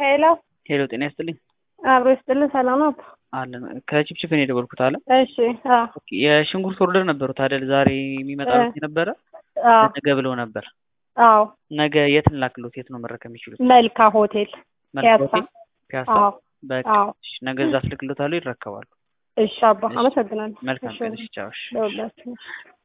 ሄሎ ጤና ይስጥልኝ። አብሮ ይስጥልኝ። ሰላም ነው አለን ከቺፕቺፕ ነው የደወልኩት አለ። እሺ የሽንኩርት ኦርደር ነበሩት አይደል? ዛሬ የሚመጣው ነበረ። ነገ ብለው ነበር። አዎ ነገ የት እንላክሎት? የት ነው መረከብ የሚችሉት? መልካ ሆቴል ፒያሳ። በቃ ነገ እዛ አስልክሎታለሁ፣ ይረከባሉ። እሺ አባ አመሰግናለሁ። መልካም ቀን። እሺ ቻው። ለሁላችሁ